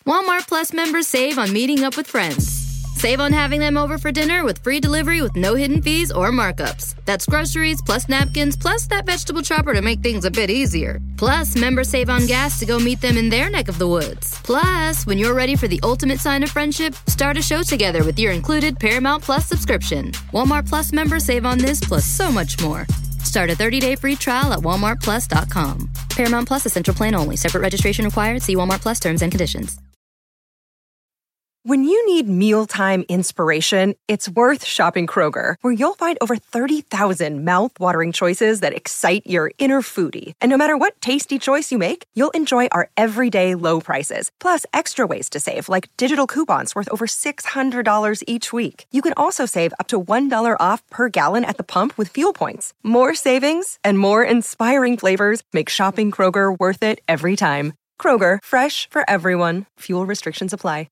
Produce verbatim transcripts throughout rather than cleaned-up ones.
Walmart Plus members save on meeting up with friends. Save on having them over for dinner with free delivery with no hidden fees or markups. That's groceries, plus napkins, plus that vegetable chopper to make things a bit easier. Plus, members save on gas to go meet them in their neck of the woods. Plus, when you're ready for the ultimate sign of friendship, start a show together with your included Paramount Plus subscription. Walmart Plus members save on this plus so much more. Start a thirty-day free trial at walmart plus dot com. Paramount Plus Essential Plan only. Separate registration required. See Walmart Plus terms and conditions. When you need mealtime inspiration, it's worth shopping Kroger, where you'll find over thirty thousand mouth-watering choices that excite your inner foodie. And no matter what tasty choice you make, you'll enjoy our everyday low prices, plus extra ways to save, like digital coupons worth over six hundred dollars each week. You can also save up to one dollar off per gallon at the pump with fuel points. More savings and more inspiring flavors make shopping Kroger worth it every time. Kroger, fresh for everyone. Fuel restrictions apply.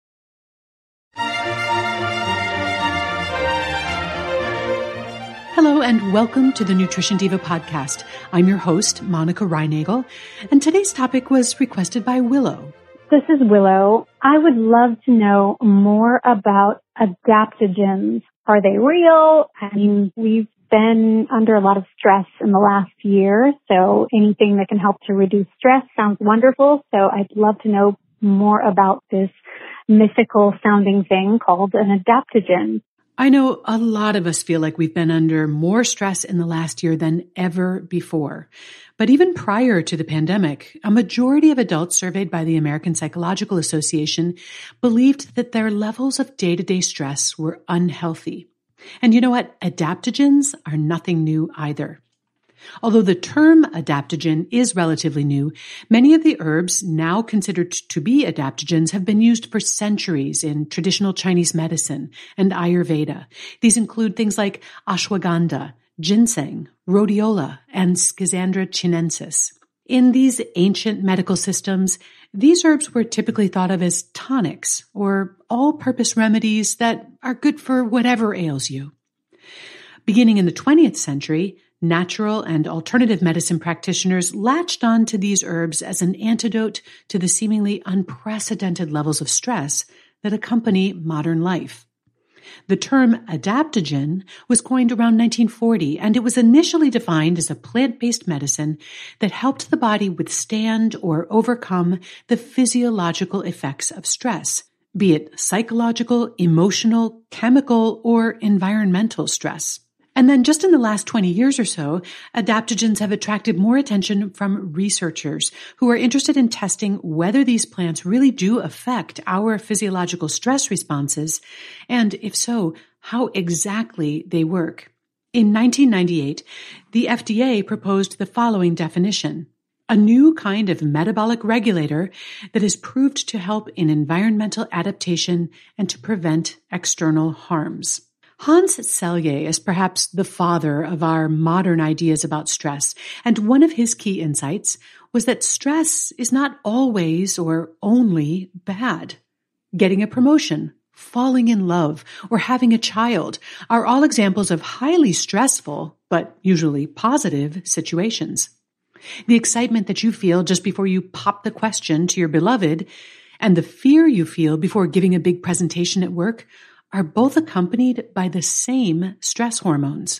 Hello and welcome to the Nutrition Diva podcast. I'm your host, Monica Reinagel, and today's topic was requested by Willow. This is Willow. I would love to know more about adaptogens. Are they real? I mean, we've been under a lot of stress in the last year, so anything that can help to reduce stress sounds wonderful. So I'd love to know more about this mythical sounding thing called an adaptogen. I know a lot of us feel like we've been under more stress in the last year than ever before. But even prior to the pandemic, a majority of adults surveyed by the American Psychological Association believed that their levels of day-to-day stress were unhealthy. And you know what? Adaptogens are nothing new either. Although the term adaptogen is relatively new, many of the herbs now considered to be adaptogens have been used for centuries in traditional Chinese medicine and Ayurveda. These include things like ashwagandha, ginseng, rhodiola, and Schizandra chinensis. In these ancient medical systems, these herbs were typically thought of as tonics or all-purpose remedies that are good for whatever ails you. Beginning in the twentieth century, natural and alternative medicine practitioners latched on to these herbs as an antidote to the seemingly unprecedented levels of stress that accompany modern life. The term adaptogen was coined around nineteen forty, and it was initially defined as a plant-based medicine that helped the body withstand or overcome the physiological effects of stress, be it psychological, emotional, chemical, or environmental stress. And then just in the last twenty years or so, adaptogens have attracted more attention from researchers who are interested in testing whether these plants really do affect our physiological stress responses, and if so, how exactly they work. In nineteen ninety-eight, the F D A proposed the following definition: a new kind of metabolic regulator that is proved to help in environmental adaptation and to prevent external harms. Hans Selye is perhaps the father of our modern ideas about stress, and one of his key insights was that stress is not always or only bad. Getting a promotion, falling in love, or having a child are all examples of highly stressful, but usually positive, situations. The excitement that you feel just before you pop the question to your beloved, and the fear you feel before giving a big presentation at work are both accompanied by the same stress hormones.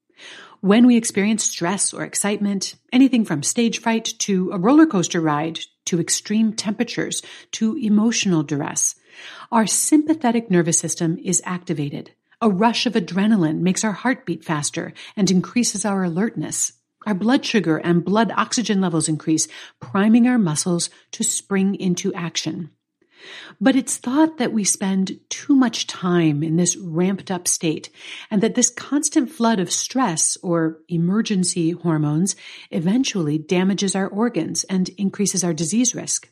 When we experience stress or excitement, anything from stage fright to a roller coaster ride to extreme temperatures to emotional duress, our sympathetic nervous system is activated. A rush of adrenaline makes our heart beat faster and increases our alertness. Our blood sugar and blood oxygen levels increase, priming our muscles to spring into action. But it's thought that we spend too much time in this ramped up state, and that this constant flood of stress or emergency hormones eventually damages our organs and increases our disease risk.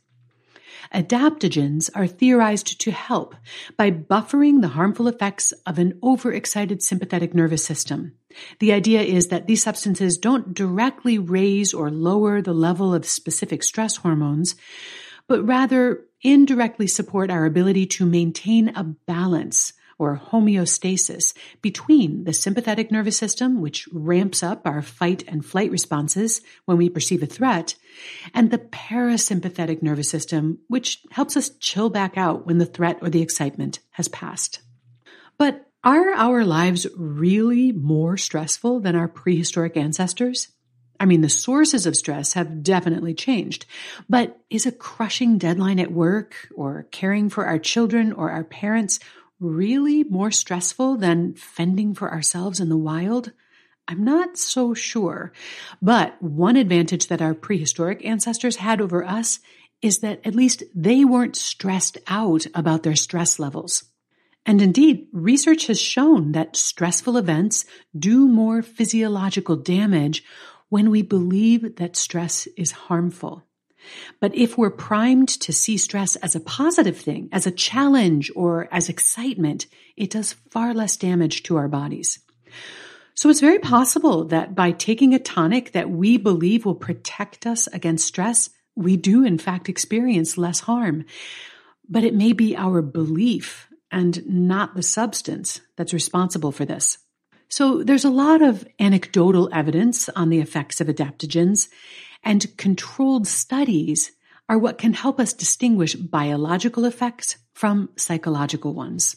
Adaptogens are theorized to help by buffering the harmful effects of an overexcited sympathetic nervous system. The idea is that these substances don't directly raise or lower the level of specific stress hormones, but rather indirectly support our ability to maintain a balance or homeostasis between the sympathetic nervous system, which ramps up our fight and flight responses when we perceive a threat, and the parasympathetic nervous system, which helps us chill back out when the threat or the excitement has passed. But are our lives really more stressful than our prehistoric ancestors? I mean, the sources of stress have definitely changed, but is a crushing deadline at work or caring for our children or our parents really more stressful than fending for ourselves in the wild? I'm not so sure, but one advantage that our prehistoric ancestors had over us is that at least they weren't stressed out about their stress levels. And indeed, research has shown that stressful events do more physiological damage when we believe that stress is harmful. But if we're primed to see stress as a positive thing, as a challenge, or as excitement, it does far less damage to our bodies. So it's very possible that by taking a tonic that we believe will protect us against stress, we do in fact experience less harm. But it may be our belief and not the substance that's responsible for this. So there's a lot of anecdotal evidence on the effects of adaptogens, and controlled studies are what can help us distinguish biological effects from psychological ones.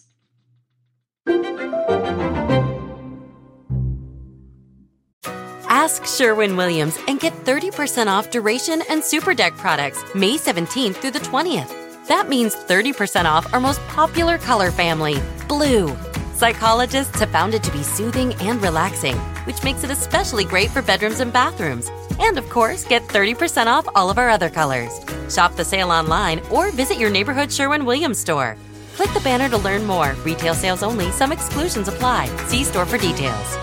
Ask Sherwin-Williams and get thirty percent off Duration and Super Deck products May seventeenth through the twentieth. That means thirty percent off our most popular color family, blue. Psychologists have found it to be soothing and relaxing, which makes it especially great for bedrooms and bathrooms. And of course, get thirty percent off all of our other colors. Shop the sale online or visit your neighborhood Sherwin-Williams store. Click the banner to learn more. Retail sales only. Some exclusions apply. See store for details.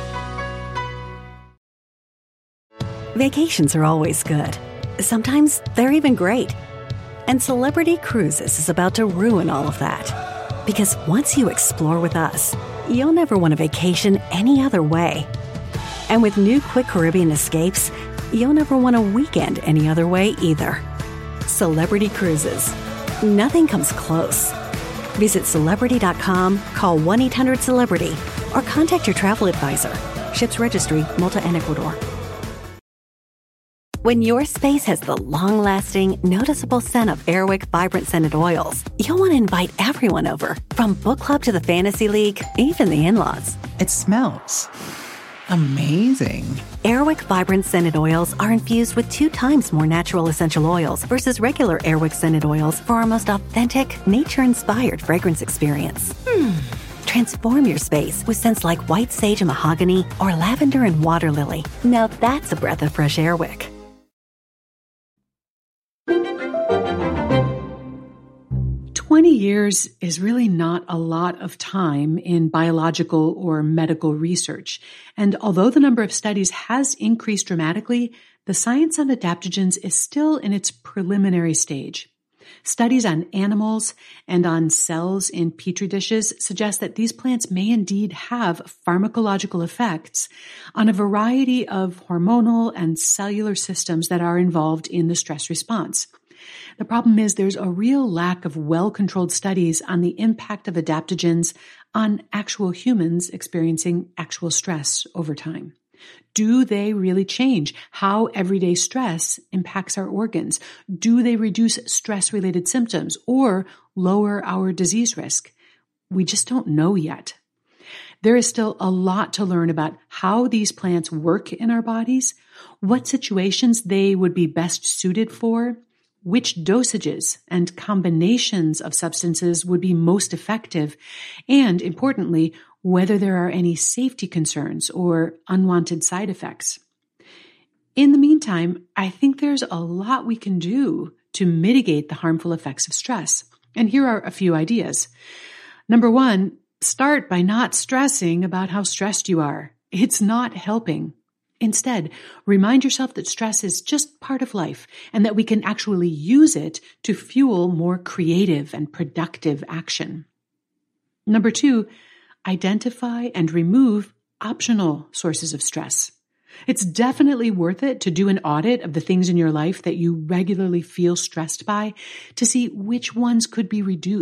Vacations are always good. Sometimes they're even great. And Celebrity Cruises is about to ruin all of that. Because once you explore with us, you'll never want a vacation any other way. And with new Quick Caribbean Escapes, you'll never want a weekend any other way either. Celebrity Cruises. Nothing comes close. Visit Celebrity dot com, call one eight hundred celebrity, or contact your travel advisor. Ships Registry, Malta and Ecuador. When your space has the long-lasting, noticeable scent of Airwick Vibrant Scented Oils, you'll want to invite everyone over, from book club to the fantasy league, even the in-laws. It smells amazing. Airwick Vibrant Scented Oils are infused with two times more natural essential oils versus regular Airwick Scented Oils for our most authentic, nature-inspired fragrance experience. Hmm. Transform your space with scents like white sage and mahogany or lavender and water lily. Now that's a breath of fresh Airwick. twenty years is really not a lot of time in biological or medical research. And although the number of studies has increased dramatically, the science on adaptogens is still in its preliminary stage. Studies on animals and on cells in petri dishes suggest that these plants may indeed have pharmacological effects on a variety of hormonal and cellular systems that are involved in the stress response. The problem is there's a real lack of well-controlled studies on the impact of adaptogens on actual humans experiencing actual stress over time. Do they really change how everyday stress impacts our organs? Do they reduce stress-related symptoms or lower our disease risk? We just don't know yet. There is still a lot to learn about how these plants work in our bodies, what situations they would be best suited for, which dosages and combinations of substances would be most effective, and importantly, whether there are any safety concerns or unwanted side effects. In the meantime, I think there's a lot we can do to mitigate the harmful effects of stress. And here are a few ideas. Number one, start by not stressing about how stressed you are. It's not helping. Instead, remind yourself that stress is just part of life and that we can actually use it to fuel more creative and productive action. Number two, identify and remove optional sources of stress. It's definitely worth it to do an audit of the things in your life that you regularly feel stressed by to see which ones could be reduced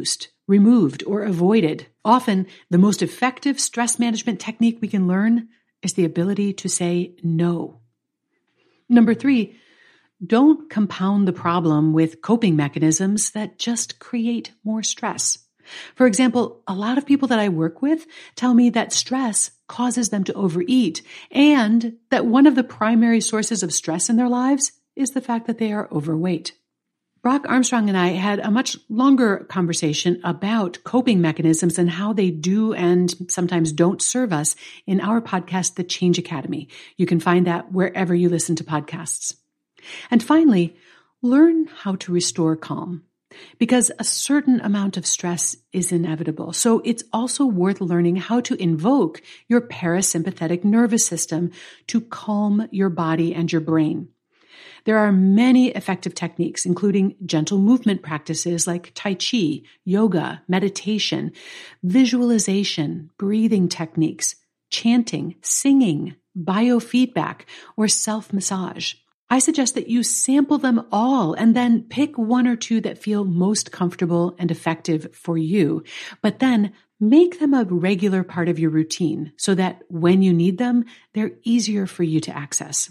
removed, or avoided. Often, the most effective stress management technique we can learn is the ability to say no. Number three, don't compound the problem with coping mechanisms that just create more stress. For example, a lot of people that I work with tell me that stress causes them to overeat, and that one of the primary sources of stress in their lives is the fact that they are overweight. Brock Armstrong and I had a much longer conversation about coping mechanisms and how they do and sometimes don't serve us in our podcast, The Change Academy. You can find that wherever you listen to podcasts. And finally, learn how to restore calm, because a certain amount of stress is inevitable. So it's also worth learning how to invoke your parasympathetic nervous system to calm your body and your brain. There are many effective techniques, including gentle movement practices like Tai Chi, yoga, meditation, visualization, breathing techniques, chanting, singing, biofeedback, or self-massage. I suggest that you sample them all and then pick one or two that feel most comfortable and effective for you, but then make them a regular part of your routine so that when you need them, they're easier for you to access.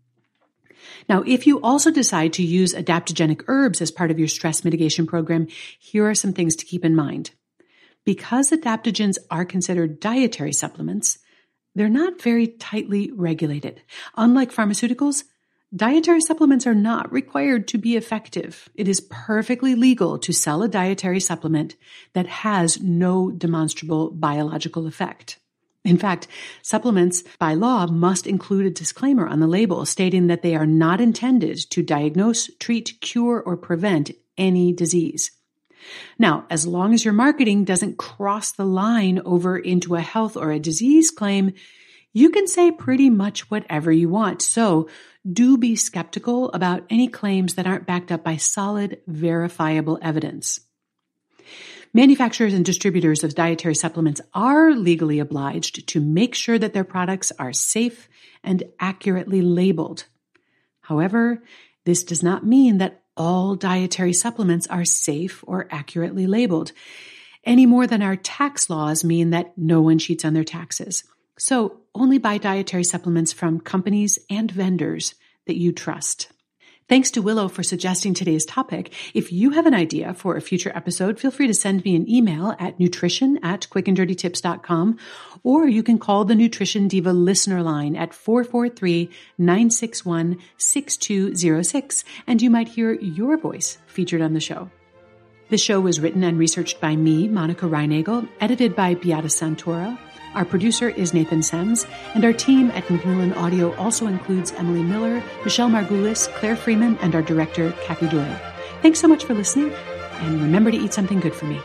Now, if you also decide to use adaptogenic herbs as part of your stress mitigation program, here are some things to keep in mind. Because adaptogens are considered dietary supplements, they're not very tightly regulated. Unlike pharmaceuticals, dietary supplements are not required to be effective. It is perfectly legal to sell a dietary supplement that has no demonstrable biological effect. In fact, supplements by law must include a disclaimer on the label stating that they are not intended to diagnose, treat, cure, or prevent any disease. Now, as long as your marketing doesn't cross the line over into a health or a disease claim, you can say pretty much whatever you want. So do be skeptical about any claims that aren't backed up by solid, verifiable evidence. Manufacturers and distributors of dietary supplements are legally obliged to make sure that their products are safe and accurately labeled. However, this does not mean that all dietary supplements are safe or accurately labeled, any more than our tax laws mean that no one cheats on their taxes. So only buy dietary supplements from companies and vendors that you trust. Thanks to Willow for suggesting today's topic. If you have an idea for a future episode, feel free to send me an email at nutrition at quick and dirty tips dot com, or you can call the Nutrition Diva listener line at four four three, nine six one, six two zero six, and you might hear your voice featured on the show. The show was written and researched by me, Monica Reinagel, edited by Beata Santora. Our producer is Nathan Sems, and our team at Macmillan Audio also includes Emily Miller, Michelle Margulis, Claire Freeman, and our director, Kathy Doyle. Thanks so much for listening, and remember to eat something good for me.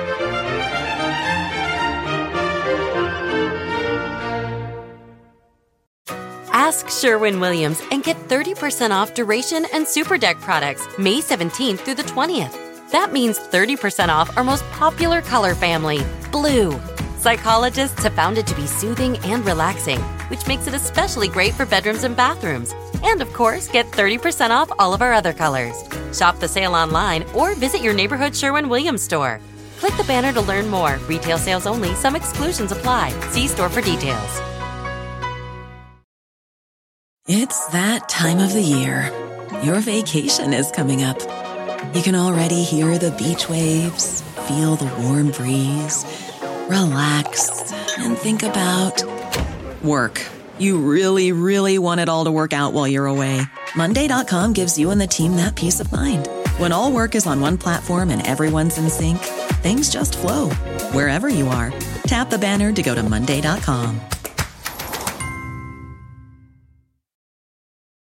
Ask Sherwin-Williams and get thirty percent off Duration and Super Deck products May seventeenth through the twentieth. That means thirty percent off our most popular color family, blue. Psychologists have found it to be soothing and relaxing, which makes it especially great for bedrooms and bathrooms. And of course, get thirty percent off all of our other colors. Shop the sale online or visit your neighborhood Sherwin-Williams store. Click the banner to learn more. Retail sales only. Some exclusions apply. See store for details. It's that time of the year. Your vacation is coming up. You can already hear the beach waves, feel the warm breeze, relax, and think about work. You really, really want it all to work out while you're away. Monday dot com gives you and the team that peace of mind. When all work is on one platform and everyone's in sync, things just flow. Wherever you are, tap the banner to go to Monday dot com.